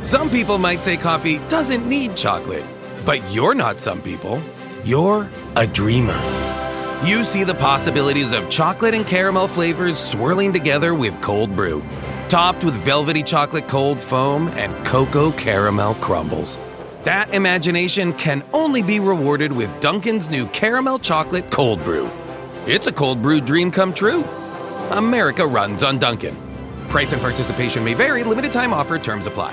Some people might say coffee doesn't need chocolate, but you're not some people. You're a dreamer. You see the possibilities of chocolate and caramel flavors swirling together with cold brew, topped with velvety chocolate cold foam and cocoa caramel crumbles. That imagination can only be rewarded with Dunkin's new caramel chocolate cold brew. It's a cold brew dream come true. America runs on Dunkin'. Price and participation may vary. Limited time offer. Terms apply.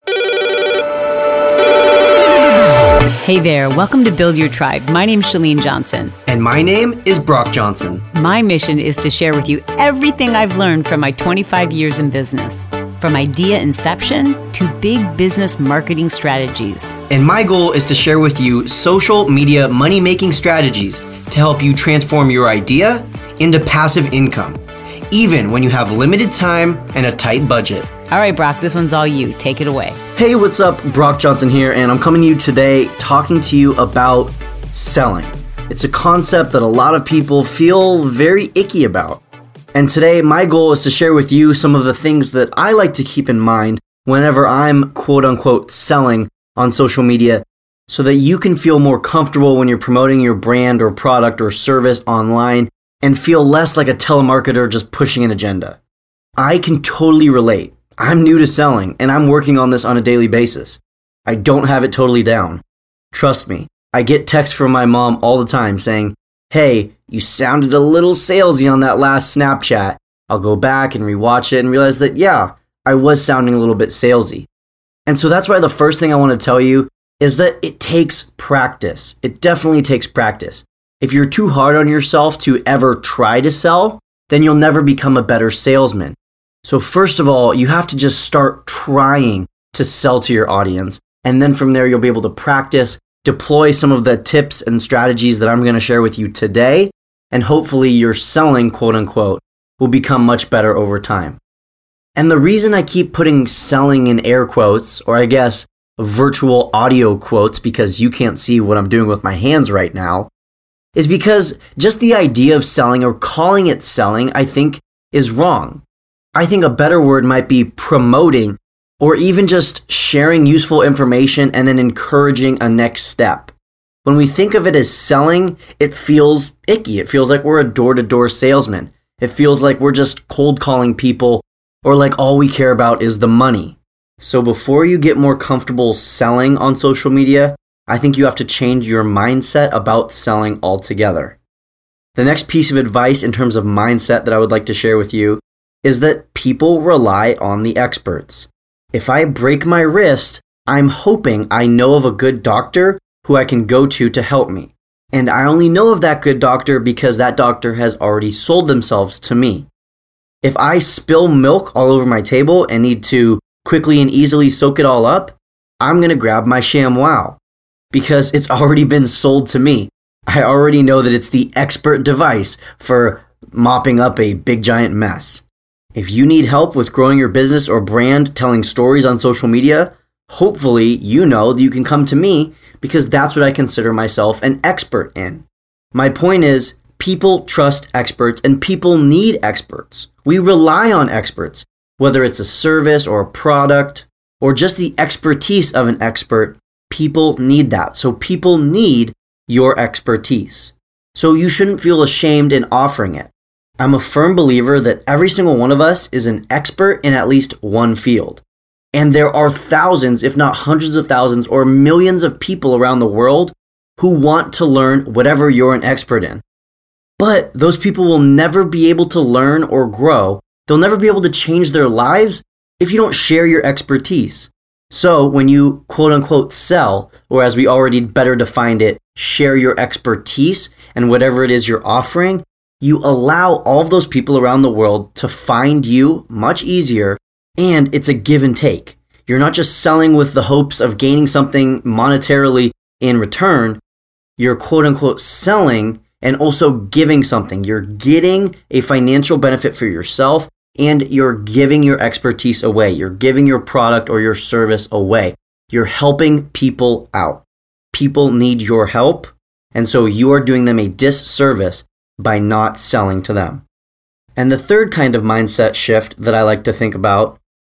Hey there, welcome to Build Your Tribe. My name's Chalene Johnson. And my name is Brock Johnson. My mission is to share with you everything I've learned from my 25 years in business, from idea inception to big business marketing strategies. And my goal is to share with you social media money-making strategies to help you transform your idea into passive income, even when you have limited time and a tight budget. All right, Brock, this one's all you. Take it away. Hey, what's up? Brock Johnson here, and I'm coming to you today talking to you about selling. It's a concept that a lot of people feel very icky about. And today, my goal is to share with you some of the things that I like to keep in mind whenever I'm quote-unquote selling on social media so that you can feel more comfortable when you're promoting your brand or product or service online and feel less like a telemarketer just pushing an agenda. I can totally relate. I'm new to selling, and I'm working on this on a daily basis. I don't have it totally down. Trust me, I get texts from my mom all the time saying, "Hey, you sounded a little salesy on that last Snapchat." I'll go back and rewatch it and realize that, yeah, I was sounding a little bit salesy. And so that's why the first thing I want to tell you is that it takes practice. It definitely takes practice. If you're too hard on yourself to ever try to sell, then you'll never become a better salesman. So first of all, you have to just start trying to sell to your audience. And then from there, you'll be able to practice, deploy some of the tips and strategies that I'm going to share with you today. And hopefully your selling, quote unquote, will become much better over time. And the reason I keep putting selling in air quotes, or I guess virtual audio quotes, because you can't see what I'm doing with my hands right now, is because just the idea of selling or calling it selling, I think, is wrong. I think a better word might be promoting, or even just sharing useful information and then encouraging a next step. When we think of it as selling, it feels icky. It feels like we're a door-to-door salesman. It feels like we're just cold calling people, or like all we care about is the money. So before you get more comfortable selling on social media, I think you have to change your mindset about selling altogether. The next piece of advice in terms of mindset that I would like to share with you is that people rely on the experts. If I break my wrist, I'm hoping I know of a good doctor who I can go to help me. And I only know of that good doctor because that doctor has already sold themselves to me. If I spill milk all over my table and need to quickly and easily soak it all up, I'm going to grab my ShamWow because it's already been sold to me. I already know that it's the expert device for mopping up a big giant mess. If you need help with growing your business or brand, telling stories on social media, hopefully you know that you can come to me because that's what I consider myself an expert in. My point is, people trust experts and people need experts. We rely on experts, whether it's a service or a product or just the expertise of an expert. People need that. So people need your expertise. So you shouldn't feel ashamed in offering it. I'm a firm believer that every single one of us is an expert in at least one field. And there are thousands, if not hundreds of thousands or millions of people around the world who want to learn whatever you're an expert in. But those people will never be able to learn or grow. They'll never be able to change their lives if you don't share your expertise. So when you quote unquote sell, or as we already better defined it, share your expertise and whatever it is you're offering, you allow all of those people around the world to find you much easier, and it's a give and take. You're not just selling with the hopes of gaining something monetarily in return. You're quote unquote selling and also giving something. You're getting a financial benefit for yourself and you're giving your expertise away. You're giving your product or your service away. You're helping people out. People need your help, and so you are doing them a disservice by not selling to them. And the third kind of mindset shift that I like to think about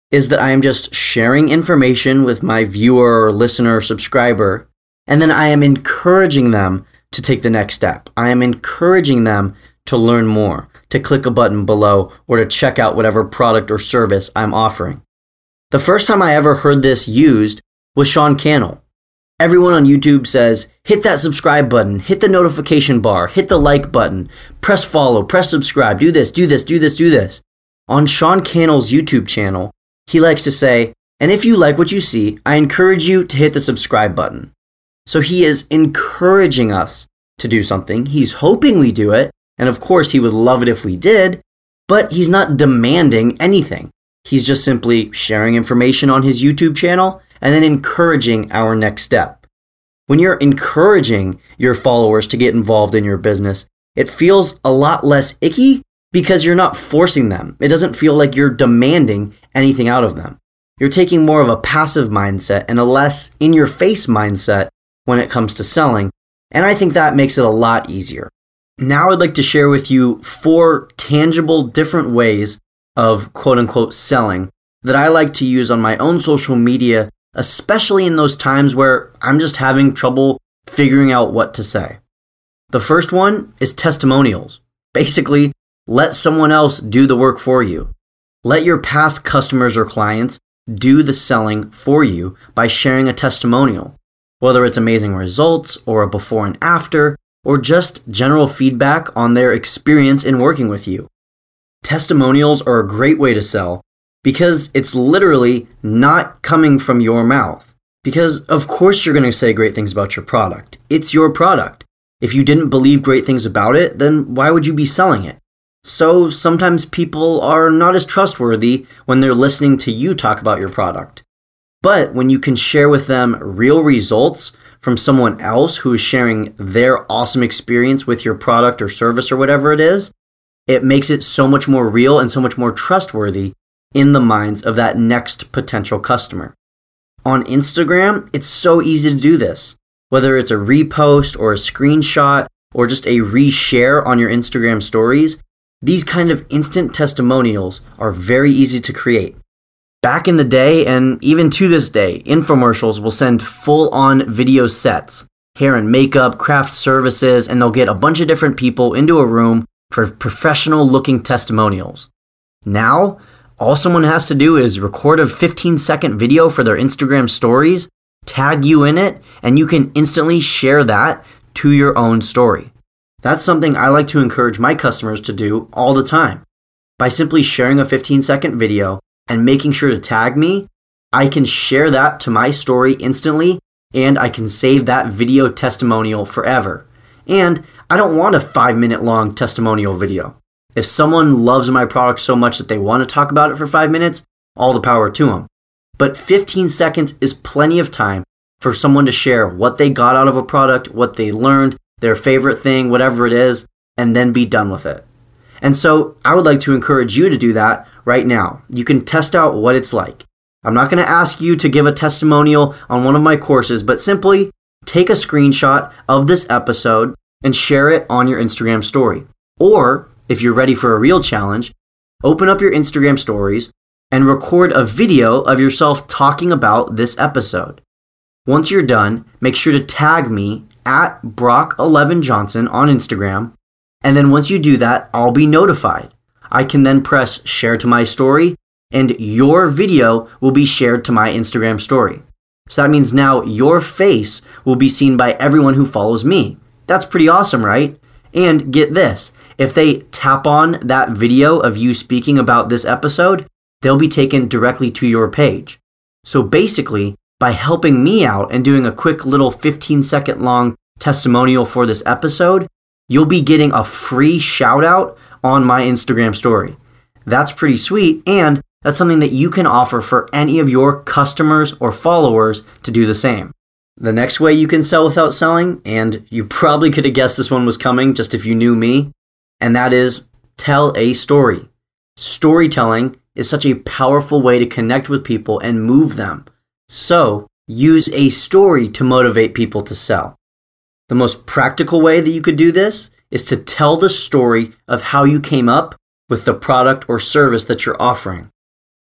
is that I am just sharing information with my viewer or listener or subscriber, and then I am encouraging them to take the next step. I am encouraging them to learn more, to click a button below, or to check out whatever product or service I'm offering. The first time I ever heard this used was Sean Cannell. Everyone on YouTube says, hit that subscribe button, hit the notification bar, hit the like button, press follow, press subscribe, do this, do this, do this, do this. On Sean Cannell's YouTube channel, he likes to say, and if you like what you see, I encourage you to hit the subscribe button. So he is encouraging us to do something. He's hoping we do it. And of course, he would love it if we did, but he's not demanding anything. He's just simply sharing information on his YouTube channel and then encouraging our next step. When you're encouraging your followers to get involved in your business, it feels a lot less icky because you're not forcing them. It doesn't feel like you're demanding anything out of them. You're taking more of a passive mindset and a less in-your-face mindset when it comes to selling, and I think that makes it a lot easier. Now I'd like to share with you 4 tangible different ways of quote-unquote selling that I like to use on my own social media, especially in those times where I'm just having trouble figuring out what to say. The first one is testimonials. Basically, let someone else do the work for you. Let your past customers or clients do the selling for you by sharing a testimonial, whether it's amazing results or a before and after, or just general feedback on their experience in working with you. Testimonials are a great way to sell because it's literally not coming from your mouth. Because of course you're going to say great things about your product. It's your product. If you didn't believe great things about it, then why would you be selling it? So sometimes people are not as trustworthy when they're listening to you talk about your product. But when you can share with them real results from someone else who is sharing their awesome experience with your product or service or whatever it is, it makes it so much more real and so much more trustworthy in the minds of that next potential customer. On Instagram, it's so easy to do this. Whether it's a repost or a screenshot or just a reshare on your Instagram stories, these kind of instant testimonials are very easy to create. Back in the day, and even to this day, infomercials will send full-on video sets, hair and makeup, craft services, and they'll get a bunch of different people into a room for professional-looking testimonials. Now, all someone has to do is record a 15-second video for their Instagram stories, tag you in it, and you can instantly share that to your own story. That's something I like to encourage my customers to do all the time. By simply sharing a 15-second video and making sure to tag me, I can share that to my story instantly, and I can save that video testimonial forever. And I don't want a 5-minute long testimonial video. If someone loves my product so much that they want to talk about it for 5 minutes, all the power to them. But 15 seconds is plenty of time for someone to share what they got out of a product, what they learned, their favorite thing, whatever it is, and then be done with it. And so I would like to encourage you to do that right now. You can test out what it's like. I'm not going to ask you to give a testimonial on one of my courses, but simply take a screenshot of this episode and share it on your Instagram story. Or, if you're ready for a real challenge, open up your Instagram stories and record a video of yourself talking about this episode. Once you're done, make sure to tag me at Brock11Johnson on Instagram, and then once you do that, I'll be notified. I can then press share to my story, and your video will be shared to my Instagram story. So that means now your face will be seen by everyone who follows me. That's pretty awesome, right? And get this, if they tap on that video of you speaking about this episode, they'll be taken directly to your page. So basically, by helping me out and doing a quick little 15-second long testimonial for this episode, you'll be getting a free shout out on my Instagram story. That's pretty sweet, and that's something that you can offer for any of your customers or followers to do the same. The next way you can sell without selling, and you probably could have guessed this one was coming just if you knew me, and that is tell a story. Storytelling is such a powerful way to connect with people and move them. So, use a story to motivate people to sell. The most practical way that you could do this is to tell the story of how you came up with the product or service that you're offering.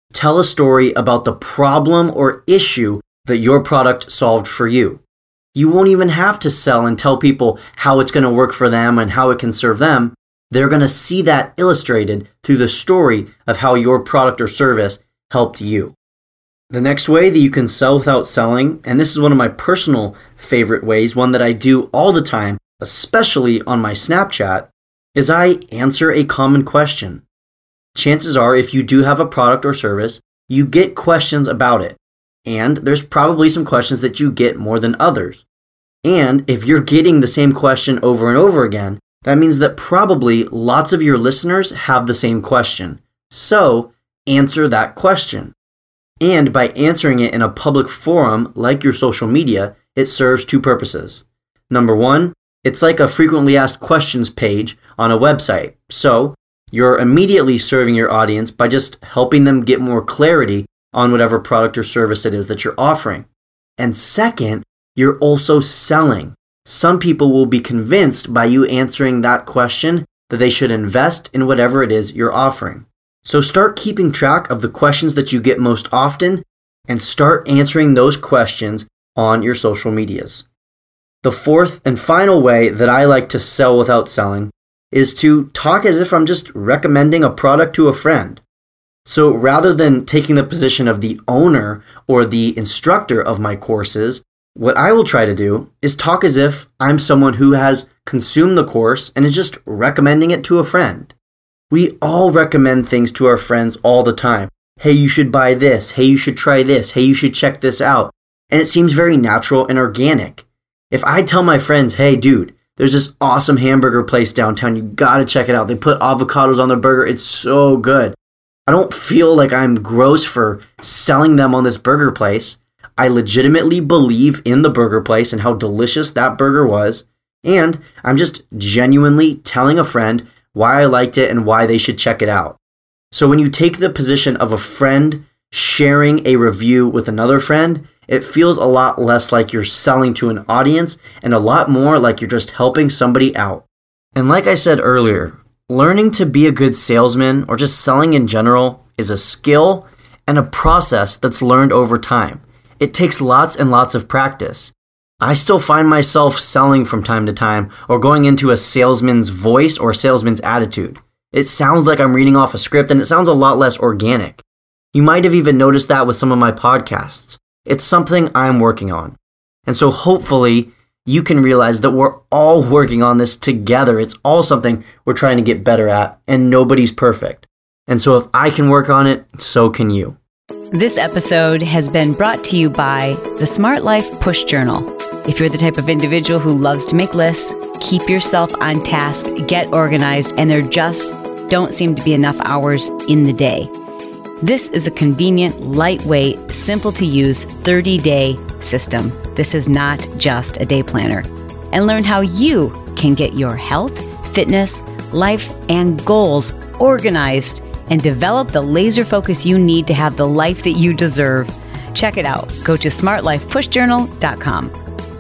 Tell a story about the problem or issue that your product solved for you. You won't even have to sell and tell people how it's going to work for them and how it can serve them. They're going to see that illustrated through the story of how your product or service helped you. The next way that you can sell without selling, and this is one of my personal favorite ways, one that I do all the time, especially on my Snapchat, is I answer a common question. Chances are, if you do have a product or service, you get questions about it. And there's probably some questions that you get more than others. And if you're getting the same question over and over again, that means that probably lots of your listeners have the same question. So, answer that question. And by answering it in a public forum like your social media, it serves two purposes. Number one, it's like a frequently asked questions page on a website. So, you're immediately serving your audience by just helping them get more clarity on whatever product or service it is that you're offering. And second, you're also selling. Some people will be convinced by you answering that question that they should invest in whatever it is you're offering. So start keeping track of the questions that you get most often and start answering those questions on your social medias. The fourth and final way that I like to sell without selling is to talk as if I'm just recommending a product to a friend. So rather than taking the position of the owner or the instructor of my courses, what I will try to do is talk as if I'm someone who has consumed the course and is just recommending it to a friend. We all recommend things to our friends all the time. Hey, you should buy this. Hey, you should try this. Hey, you should check this out. And it seems very natural and organic. If I tell my friends, hey, dude, there's this awesome hamburger place downtown. You gotta check it out. They put avocados on their burger. It's so good. I don't feel like I'm gross for selling them on this burger place. I legitimately believe in the burger place and how delicious that burger was. And I'm just genuinely telling a friend why I liked it and why they should check it out. So when you take the position of a friend sharing a review with another friend, it feels a lot less like you're selling to an audience and a lot more like you're just helping somebody out. And like I said earlier, learning to be a good salesman or just selling in general is a skill and a process that's learned over time. It takes lots and lots of practice. I still find myself selling from time to time or going into a salesman's voice or salesman's attitude. It sounds like I'm reading off a script and it sounds a lot less organic. You might have even noticed that with some of my podcasts. It's something I'm working on. And so hopefully you can realize that we're all working on this together. It's all something we're trying to get better at, and nobody's perfect. And so if I can work on it, so can you. This episode has been brought to you by the Smart Life Push Journal. If you're the type of individual who loves to make lists, keep yourself on task, get organized, and there just don't seem to be enough hours in the day, this is a convenient, lightweight, simple to use 30-day system. This is not just a day planner. And learn how you can get your health, fitness, life, and goals organized and develop the laser focus you need to have the life that you deserve. Check it out. Go to smartlifepushjournal.com.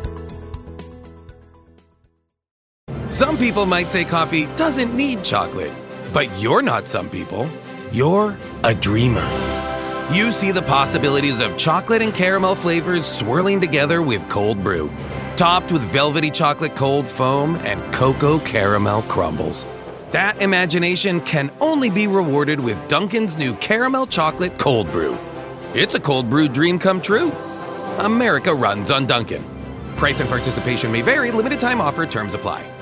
Some people might say coffee doesn't need chocolate, but you're not some people. You're a dreamer. You see the possibilities of chocolate and caramel flavors swirling together with cold brew, topped with velvety chocolate cold foam and cocoa caramel crumbles. That imagination can only be rewarded with Dunkin's new caramel chocolate cold brew. It's a cold brew dream come true. America runs on Dunkin'. Price and participation may vary. Limited time offer. Terms apply.